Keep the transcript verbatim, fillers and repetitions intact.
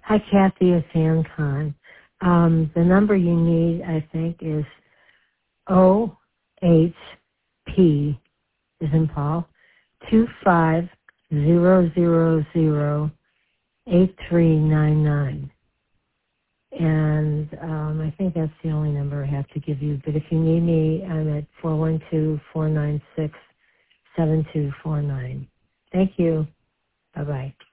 Hi, Kathy. It's Ann Kahn. Um, the number you need, I think, is O H P, as in Paul, two five zero zero zero eight three nine nine. And um, I think that's the only number I have to give you. But if you need me, I'm at four one two, four nine six, seven two four nine. Thank you. Bye-bye.